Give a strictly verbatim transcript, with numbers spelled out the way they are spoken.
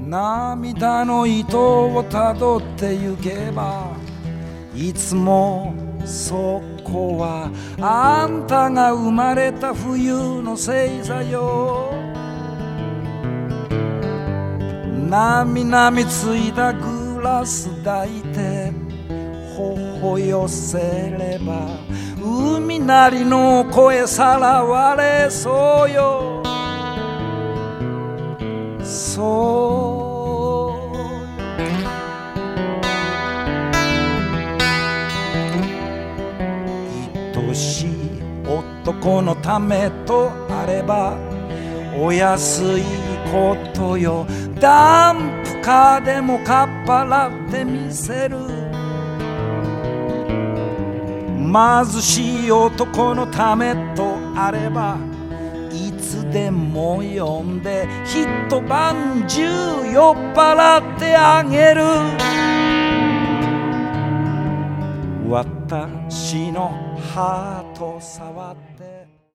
涙の糸をたどってゆけばいつもそこはあんたが生まれた冬の星座よ。なみなみついたグラス抱いて頬寄せれば海なりの声さらわれそうよ。そう愛しい男のためとあればお安いことよ。ダンプカーでもかっぱらってみせる。貧しい男のためとあればいつでも呼んで一晩中酔っ払ってあげる。私のハート触って